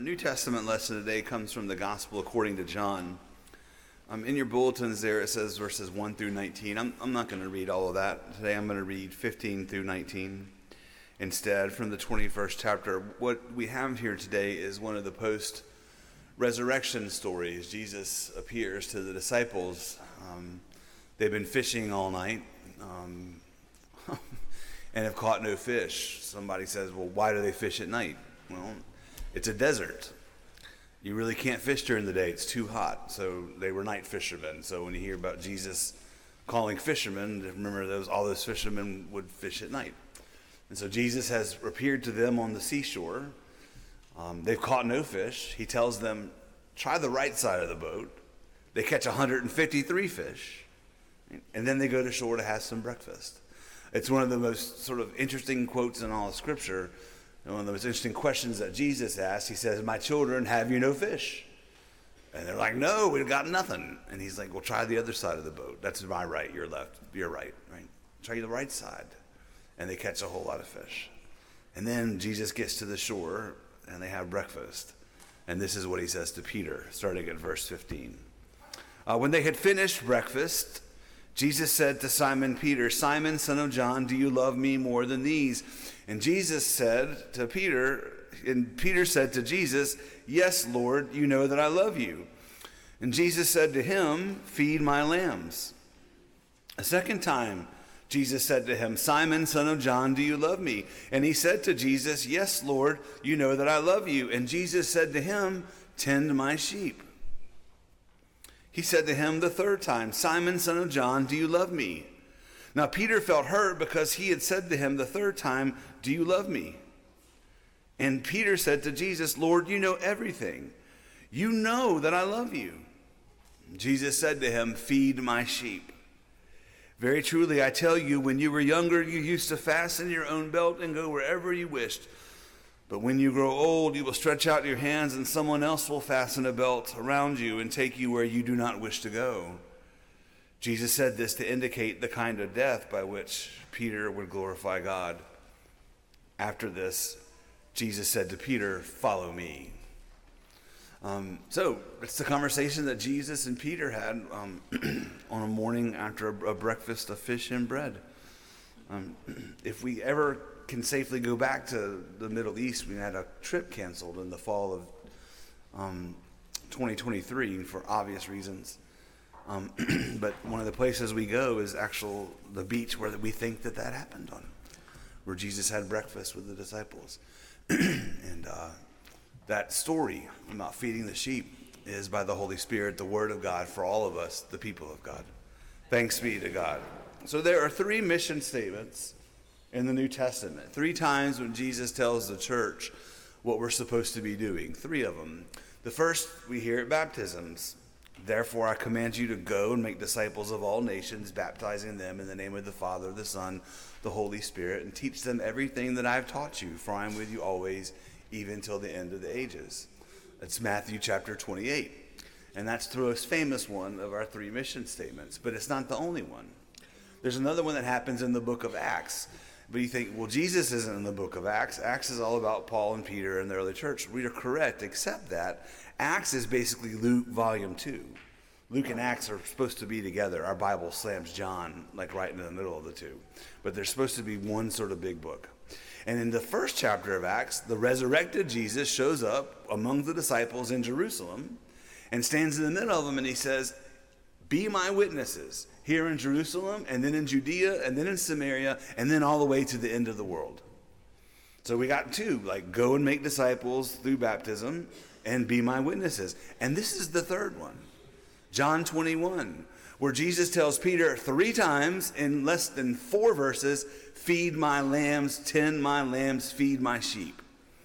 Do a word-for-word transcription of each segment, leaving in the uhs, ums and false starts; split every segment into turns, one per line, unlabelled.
Our New Testament lesson today comes from the Gospel according to John. Um, in your bulletins there it says verses one through nineteen. I'm, I'm not going to read all of that. Today I'm going to read fifteen through nineteen instead from the twenty-first chapter. What we have here today is one of the post-resurrection stories. Jesus appears to the disciples. Um, they've been fishing all night um, and have caught no fish. Somebody says, well, why do they fish at night? Well, it's a desert. You really can't fish during the day. It's too hot. So they were night fishermen. So when you hear about Jesus calling fishermen, remember those all those fishermen would fish at night. And so Jesus has appeared to them on the seashore. Um, they've caught no fish. He tells them, try the right side of the boat. They catch one hundred fifty-three fish. And then they go to shore to have some breakfast. It's one of the most sort of interesting quotes in all of Scripture. And one of the most interesting questions that Jesus asked, he says, my children, have you no fish? And they're like, no, we've got nothing. And he's like, well, try the other side of the boat. That's my right, your left, your right, right? Try the right side. And they catch a whole lot of fish. And then Jesus gets to the shore, and they have breakfast. And this is what he says to Peter, starting at verse fifteen. Uh, when they had finished breakfast, Jesus said to Simon Peter, Simon, son of John, do you love me more than these? And Jesus said to Peter, and Peter said to Jesus, yes, Lord, you know that I love you. And Jesus said to him, feed my lambs. A second time, Jesus said to him, Simon, son of John, do you love me? And he said to Jesus, yes, Lord, you know that I love you. And Jesus said to him, tend my sheep. He said to him the third time, Simon, son of John, do you love me? Now Peter felt hurt because he had said to him the third time, do you love me? And Peter said to Jesus, Lord, you know everything. You know that I love you. Jesus said to him, feed my sheep. Very truly, I tell you, when you were younger, you used to fasten your own belt and go wherever you wished. But when you grow old, you will stretch out your hands, and someone else will fasten a belt around you and take you where you do not wish to go. Jesus said this to indicate the kind of death by which Peter would glorify God. After this, Jesus said to Peter, follow me. Um, so it's the conversation that Jesus and Peter had um, on a morning after a, a breakfast of fish and bread. Um, if we ever can safely go back to the Middle East, we had a trip canceled in the fall of um, twenty twenty-three for obvious reasons. Um, but one of the places we go is actual the beach where we think that that happened on, where Jesus had breakfast with the disciples. and uh, that story about feeding the sheep is by the Holy Spirit, the Word of God for all of us, the people of God. Thanks be to God. So there are three mission statements in the New Testament. Three times when Jesus tells the church what we're supposed to be doing. Three of them. The first we hear at baptisms. Therefore I command you to go and make disciples of all nations, baptizing them in the name of the Father, the Son, the Holy Spirit, and teach them everything that I've taught you, for I am with you always, even till the end of the ages. That's Matthew chapter twenty-eight. And that's the most famous one of our three mission statements, but it's not the only one. There's another one that happens in the book of Acts. But you think, well, Jesus isn't in the book of Acts. Acts is all about Paul and Peter and the early church. We are correct, except that Acts is basically Luke volume two. Luke and Acts are supposed to be together. Our Bible slams John like right in the middle of the two. But they're supposed to be one sort of big book. And in the first chapter of Acts, the resurrected Jesus shows up among the disciples in Jerusalem and stands in the middle of them, and he says, be my witnesses here in Jerusalem, and then in Judea, and then in Samaria, and then all the way to the end of the world. So we got two, like go and make disciples through baptism and be my witnesses. And this is the third one, John twenty-one, where Jesus tells Peter three times in less than four verses, feed my lambs, tend my lambs, feed my sheep.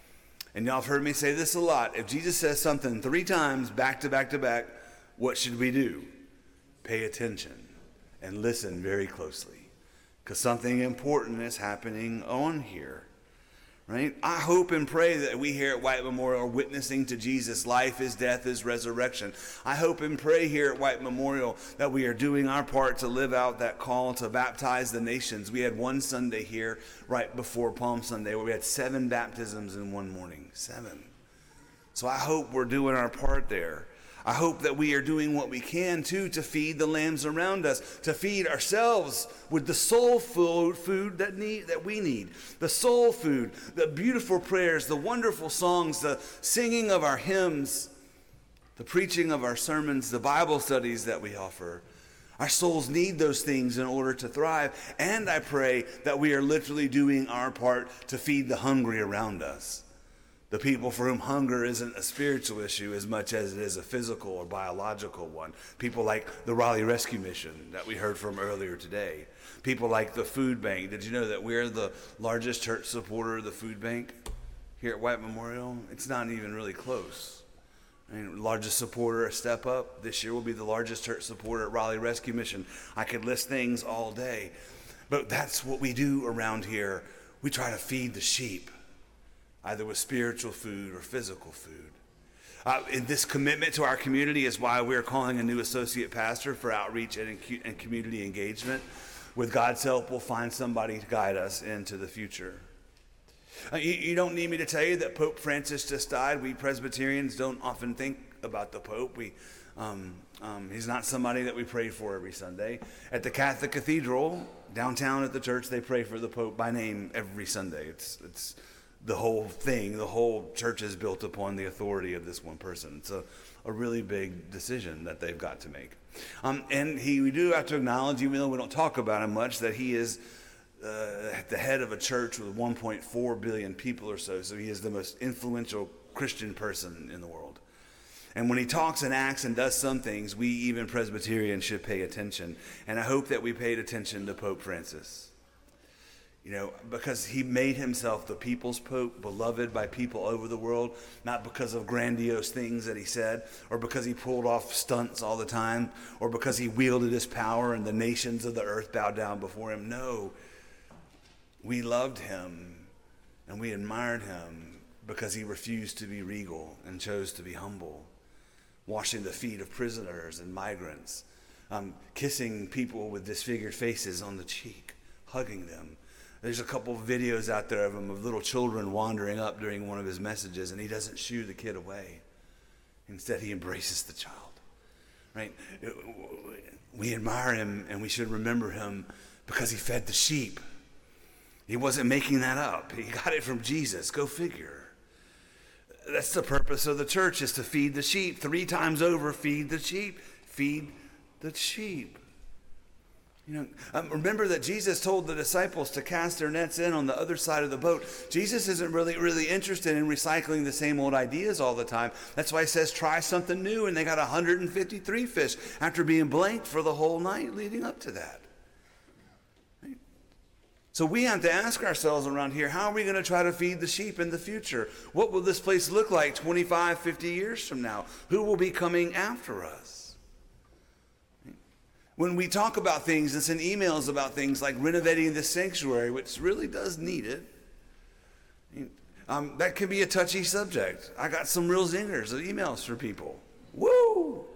And y'all have heard me say this a lot. If Jesus says something three times back to back to back, what should we do? Pay attention and listen very closely, because something important is happening on here, right? I hope and pray that we here at White Memorial are witnessing to Jesus' life, his death, his resurrection. I hope and pray here at White Memorial that we are doing our part to live out that call to baptize the nations. We had one Sunday here right before Palm Sunday where we had seven baptisms in one morning. Seven. So I hope we're doing our part there. I hope that we are doing what we can, too, to feed the lambs around us, to feed ourselves with the soul food, food that, need, that we need, the soul food, the beautiful prayers, the wonderful songs, the singing of our hymns, the preaching of our sermons, the Bible studies that we offer. Our souls need those things in order to thrive, and I pray that we are literally doing our part to feed the hungry around us. The people for whom hunger isn't a spiritual issue as much as it is a physical or biological one. People like the Raleigh Rescue Mission that we heard from earlier today. People like the food bank. Did you know that we're the largest church supporter of the food bank here at White Memorial? It's not even really close. I mean, largest supporter at Step Up. This year will be the largest church supporter at Raleigh Rescue Mission. I could list things all day. But that's what we do around here. We try to feed the sheep, either with spiritual food or physical food. Uh, and this commitment to our community is why we're calling a new associate pastor for outreach and, and community engagement. With God's help, we'll find somebody to guide us into the future. Uh, you, you don't need me to tell you that Pope Francis just died. We Presbyterians don't often think about the Pope. We, um, um, he's not somebody that we pray for every Sunday. At the Catholic Cathedral, downtown at the church, they pray for the Pope by name every Sunday. It's it's the whole thing, the whole church is built upon the authority of this one person. It's a, a really big decision that they've got to make. Um, and he, we do have to acknowledge, even though we don't talk about him much, that he is uh, at the head of a church with one point four billion people or so. So he is the most influential Christian person in the world. And when he talks and acts and does some things, we even Presbyterians should pay attention. And I hope that we paid attention to Pope Francis. You know, because he made himself the people's pope, beloved by people over the world, not because of grandiose things that he said, or because he pulled off stunts all the time, or because he wielded his power and the nations of the earth bowed down before him. No, we loved him and we admired him because he refused to be regal and chose to be humble, washing the feet of prisoners and migrants, um, kissing people with disfigured faces on the cheek, hugging them. There's a couple of videos out there of him of little children wandering up during one of his messages, and he doesn't shoo the kid away. Instead, he embraces the child. Right? We admire him, and we should remember him because he fed the sheep. He wasn't making that up. He got it from Jesus. Go figure. That's the purpose of the church, is to feed the sheep. Three times over, feed the sheep. Feed the sheep. You know, um, remember that Jesus told the disciples to cast their nets in on the other side of the boat. Jesus isn't really, really interested in recycling the same old ideas all the time. That's why he says, try something new. And they got one hundred fifty-three fish after being blanked for the whole night leading up to that. Right? So we have to ask ourselves around here, how are we going to try to feed the sheep in the future? What will this place look like twenty-five, fifty years from now? Who will be coming after us? When we talk about things and send emails about things like renovating this sanctuary, which really does need it, um, that can be a touchy subject. I got some real zingers of emails for people. Woo!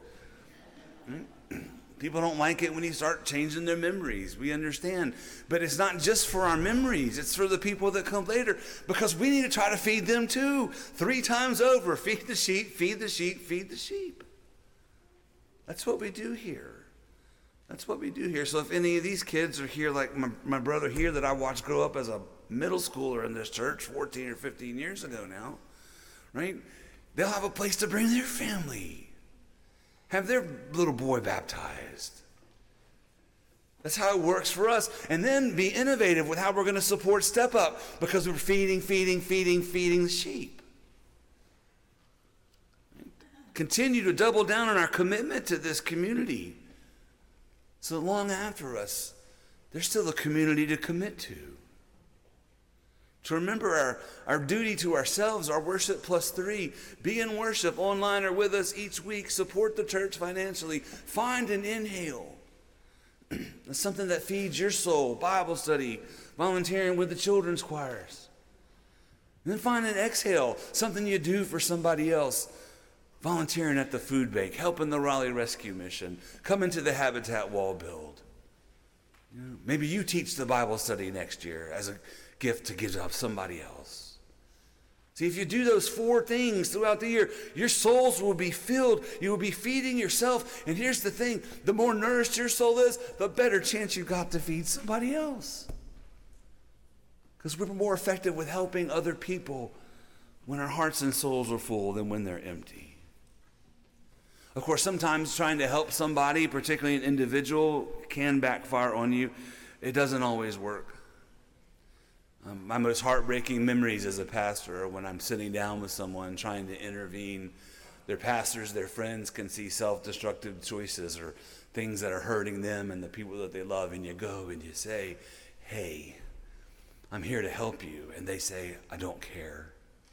People don't like it when you start changing their memories. We understand. But it's not just for our memories. It's for the people that come later, because we need to try to feed them too. Three times over, feed the sheep, feed the sheep, feed the sheep. That's what we do here. That's what we do here. So if any of these kids are here, like my, my brother here that I watched grow up as a middle schooler in this church fourteen or fifteen years ago now, right? They'll have a place to bring their family, have their little boy baptized. That's how it works for us. And then be innovative with how we're going to support Step Up, because we're feeding, feeding, feeding, feeding the sheep. Continue to double down on our commitment to this community. So long after us, there's still a community to commit to. To remember our, our duty to ourselves, our worship plus three. Be in worship online or with us each week. Support the church financially. Find an inhale. That's something that feeds your soul. Bible study, volunteering with the children's choirs. And then find an exhale, something you do for somebody else. Volunteering at the food bank, helping the Raleigh Rescue Mission, coming to the Habitat Wall Build. You know, maybe you teach the Bible study next year as a gift to give up somebody else. See, if you do those four things throughout the year, your souls will be filled. You will be feeding yourself. And here's the thing, the more nourished your soul is, the better chance you've got to feed somebody else. Because we're more effective with helping other people when our hearts and souls are full than when they're empty. Of course, sometimes trying to help somebody, particularly an individual, can backfire on you. It doesn't always work. Um, my most heartbreaking memories as a pastor are when I'm sitting down with someone trying to intervene. Their pastors, their friends can see self-destructive choices or things that are hurting them and the people that they love, and you go and you say, hey, I'm here to help you. And they say, I don't care.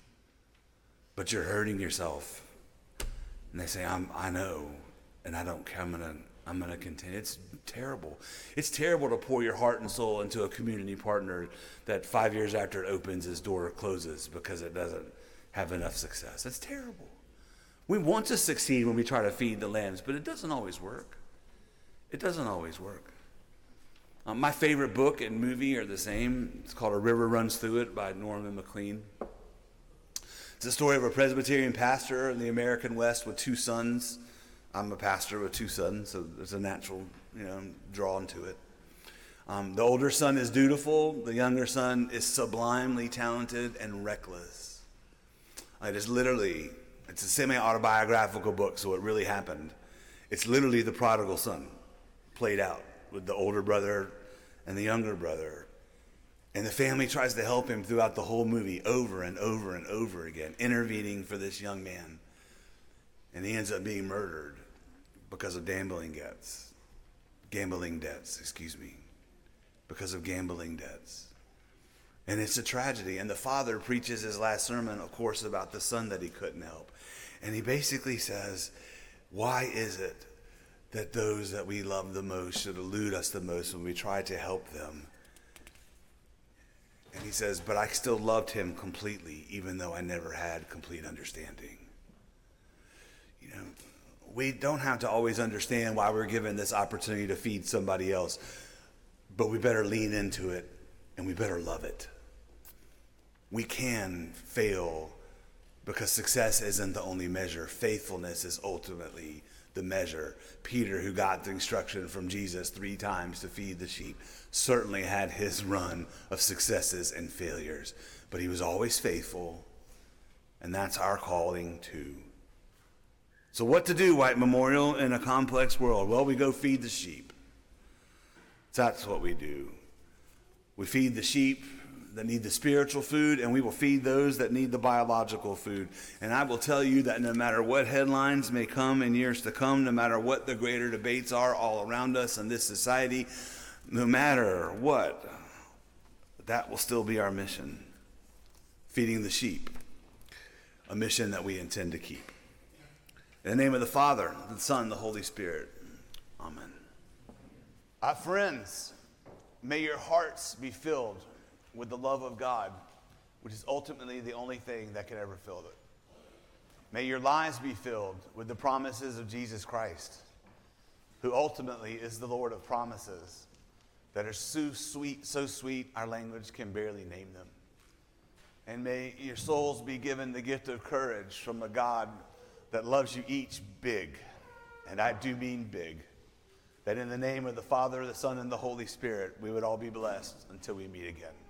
But you're hurting yourself. And they say, I'm, I know, and I don't care. I'm gonna, I'm gonna continue. It's terrible. It's terrible to pour your heart and soul into a community partner that five years after it opens, his door closes because it doesn't have enough success. It's terrible. We want to succeed when we try to feed the lambs, but it doesn't always work. It doesn't always work. Um, my favorite book and movie are the same. It's called A River Runs Through It by Norman Maclean. It's the story of a Presbyterian pastor in the American West with two sons. I'm a pastor with two sons, so there's a natural, you know, drawn to it. Um, the older son is dutiful. The younger son is sublimely talented and reckless. It is literally, it's a semi-autobiographical book, so it really happened. It's literally the prodigal son played out with the older brother and the younger brother. And the family tries to help him throughout the whole movie over and over and over again, intervening for this young man. And he ends up being murdered because of gambling debts. Gambling debts, excuse me. Because of gambling debts. And it's a tragedy. And the father preaches his last sermon, of course, about the son that he couldn't help. And he basically says, why is it that those that we love the most should elude us the most when we try to help them? And he says, but I still loved him completely, even though I never had complete understanding. You know, we don't have to always understand why we're given this opportunity to feed somebody else, but we better lean into it and we better love it. We can fail because success isn't the only measure. Faithfulness is ultimately the measure. Peter, who got the instruction from Jesus three times to feed the sheep, certainly had his run of successes and failures, but he was always faithful, and that's our calling too. So what to do, White Memorial, in a complex world? Well, we go feed the sheep. That's what we do. We feed the sheep that need the spiritual food, and we will feed those that need the biological food. And I will tell you that no matter what headlines may come in years to come, no matter what the greater debates are all around us in this society, no matter what, that will still be our mission. Feeding the sheep, a mission that we intend to keep. In the name of the Father, the Son, the Holy Spirit. Amen. Our friends, may your hearts be filled with the love of God, which is ultimately the only thing that can ever fill it. May your lives be filled with the promises of Jesus Christ, who ultimately is the Lord of promises that are so sweet, so sweet our language can barely name them. And may your souls be given the gift of courage from a God that loves you each big, and I do mean big, that in the name of the Father, the Son, and the Holy Spirit, we would all be blessed until we meet again.